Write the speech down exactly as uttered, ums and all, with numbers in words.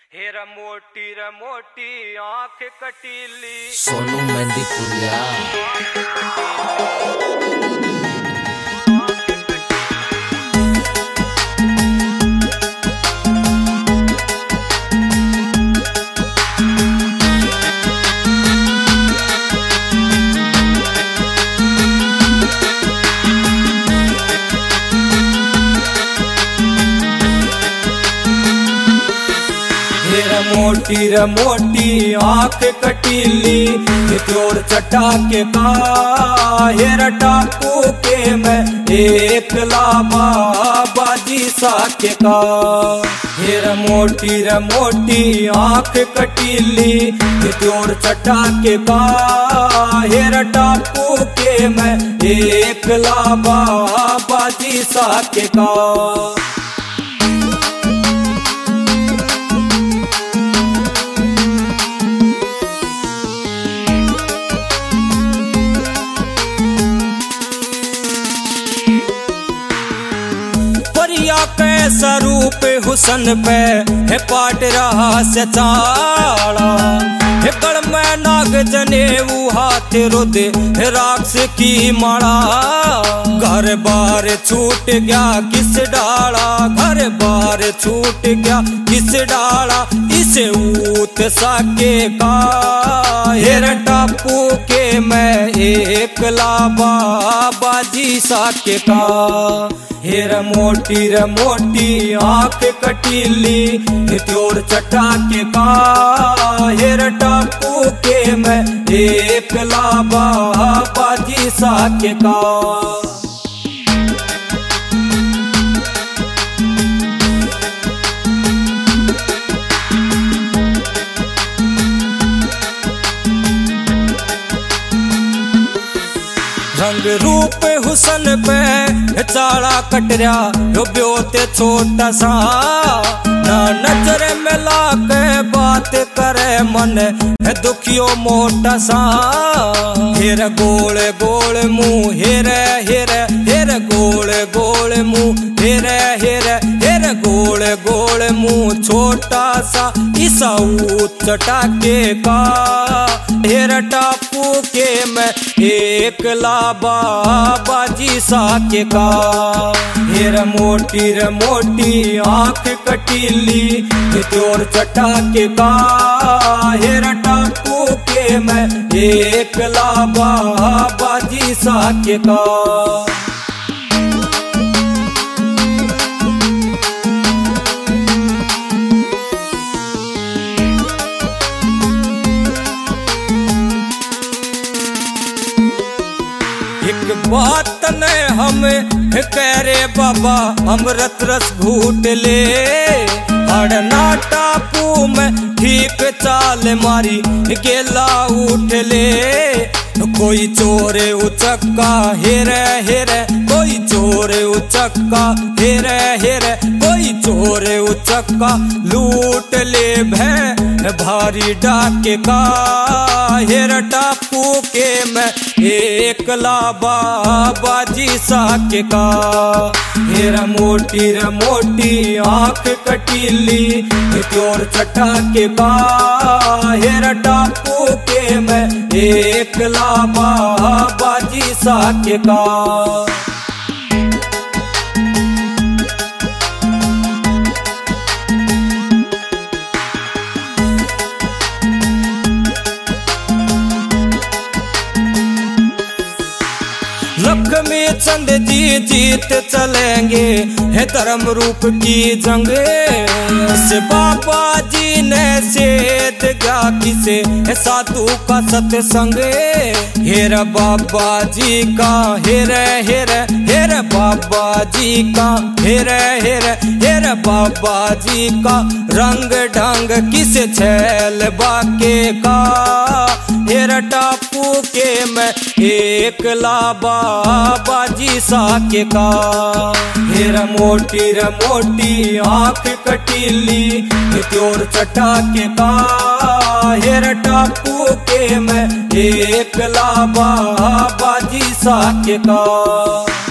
हेरा मोटी रे मोटी आंख कटीली सोनू मेहंदी पुरिया। मोटी रे मोटी आंख कटीली चोर चटा के का हेरा टापू के मैं एक लाभा बाजी साके का। हेरा मोटी रे मोटी आंख कटीली चोर चटा के का हेरा टापू के मैं एक लाभा बाजी साके का। कैसा रूप हुसन पे है पाट रहा से चाड़ा है कड़ में नाग जनेऊ हाथ रुद है राक्ष की माड़ा। घर बार छूट गया किस डाला घर बार छूट गया किस डाला इसे ऊत साके का। हेरा टापू के मैं एक लाभा बाजी साके का। हेरा मोटी रे मोटी आंख कटीली चोर चटा के का हेरा टापू के मैं एक लाभा बाजी साके का। रंग रूप हुसन पे चाड़ा कटरिया ब्योते छोटा सा ना नजर मिला के बात करे मन है दुखियो मोटा सा। हेर गोल गोल मुंह हेरे हेरे हेर गोल गोल मुंह हेरे हेरे हेर गोल गोल मुंह छोटा सा ईसा चटा के का। हेर टापू के मैं एक लाभा बाजी साके का। हेरा मोटी रे मोटी आंख कटीली चोर चटा के का हेरा टापू के मैं एक लाभा बाजी साके का। बात ने हमें कह रे बाबा अमृत रस घूट ले अड़ना टापू में ठीक चाल मारी गेला उठ ले। कोई चोरे उचक्का हेरे हेरे कोई चोरे उचक्का हेरे हेरे कोई चोरे उचक्का लूट ले भै भारी डाके का। हेरा टापू के मैं एक लाभा बाजी साके का। हेरा मोटी रे मोटी आंख कटीली चोर चटा के का हेरा टापू के मैं एक लाभा बाजी साके का। लक्ष्मी चंद जी जीत चलेंगे है धर्म रूप की जंग से बाबा जी ने सेध गा किसे है साधु का सत्संग। हेरा बाबा जी का हेरे हेरे हेरे बाबा जी का हेरे हेरे हेरे बाबा जी का रंग ढंग किसे छैल बाके का। हेरा टापू के मैं एक लाभा बाजी साके का। हेरा मोटी रे मोटी आंख कटीली चोर चटा के का हेरा टापू के मैं एक लाभा बाजी साके का।